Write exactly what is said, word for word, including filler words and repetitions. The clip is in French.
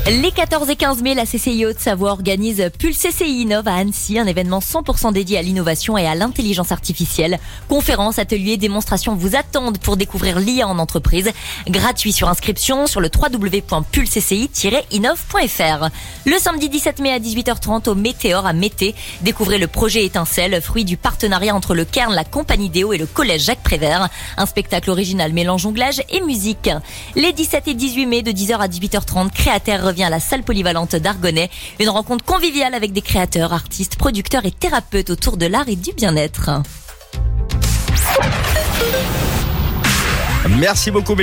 Les quatorze et quinze mai, la C C I Haute-Savoie organise Pulse C C I Innove à Annecy, un événement cent pour cent dédié à l'innovation et à l'intelligence artificielle. Conférences, ateliers, démonstrations vous attendent pour découvrir l'I A en entreprise. Gratuit sur inscription sur le w w w point pulse c i tiret innove point f r. Le samedi dix-sept mai à dix-huit heures trente au Météor à Mété, découvrez le projet Étincelle, fruit du partenariat entre le Cairn, la compagnie Déo et le collège Jacques Prévert. Un spectacle original mêlant jonglage et musique. Les dix-sept et dix-huit mai de dix heures à dix-huit heures trente, Créateur revient à la salle polyvalente d'Argonnet. Une rencontre conviviale avec des créateurs, artistes, producteurs et thérapeutes autour de l'art et du bien-être. Merci beaucoup.